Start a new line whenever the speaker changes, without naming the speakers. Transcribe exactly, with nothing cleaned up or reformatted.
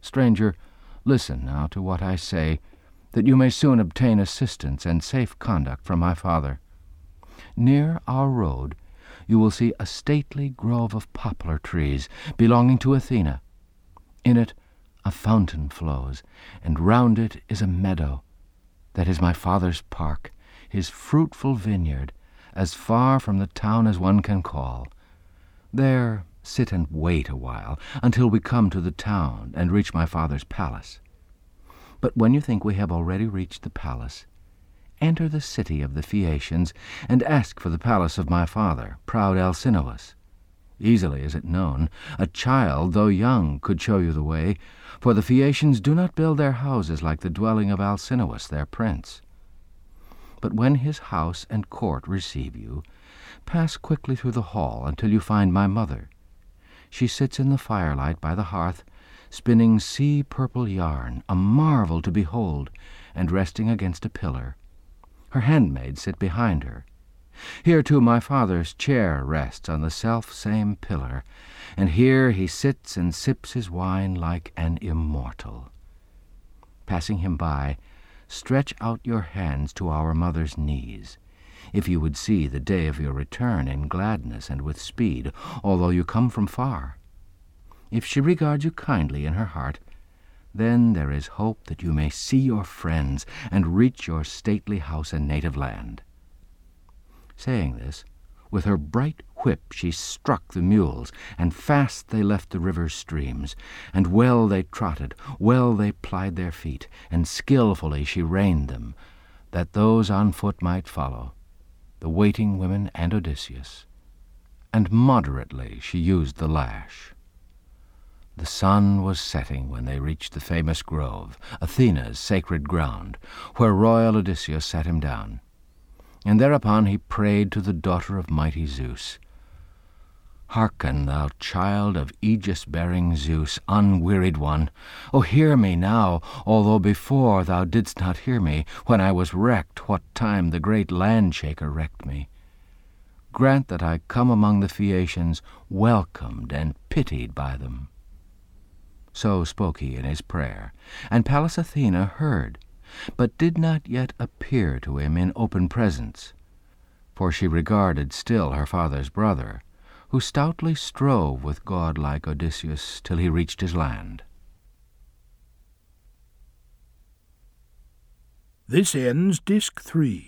Stranger, listen now to what I say, that you may soon obtain assistance and safe conduct from my father. Near our road you will see a stately grove of poplar trees belonging to Athena. In it a fountain flows, and round it is a meadow. That is my father's park, his fruitful vineyard, as far from the town as one can call. There sit and wait a while, until we come to the town and reach my father's palace. But when you think we have already reached the palace, enter the city of the Phaeacians, and ask for the palace of my father, proud Alcinous. Easily is it known. A child, though young, could show you the way, for the Phaeacians do not build their houses like the dwelling of Alcinous, their prince. But when his house and court receive you, pass quickly through the hall until you find my mother. She sits in the firelight by the hearth, spinning sea-purple yarn, a marvel to behold, and resting against a pillar. Her handmaids sit behind her. Here, too, my father's chair rests on the self-same pillar, and here he sits and sips his wine like an immortal. Passing him by, stretch out your hands to our mother's knees, if you would see the day of your return in gladness and with speed, although you come from far. If she regards you kindly in her heart, then there is hope that you may see your friends and reach your stately house and native land. Saying this, with her bright whip she struck the mules, and fast they left the river's streams, and well they trotted, well they plied their feet, and skilfully she reined them, that those on foot might follow, the waiting women and Odysseus, and moderately she used the lash. The sun was setting when they reached the famous grove, Athena's sacred ground, where royal Odysseus sat him down. And thereupon he prayed to the daughter of mighty Zeus. Hearken, thou child of aegis-bearing Zeus, unwearied one. O hear me now, although before thou didst not hear me, when I was wrecked, what time the great land-shaker wrecked me. Grant that I come among the Phaeacians, welcomed and pitied by them. So spoke he in his prayer, and Pallas Athena heard, but did not yet appear to him in open presence, for she regarded still her father's brother, who stoutly strove with godlike Odysseus till he reached his land.
This ends Disc three.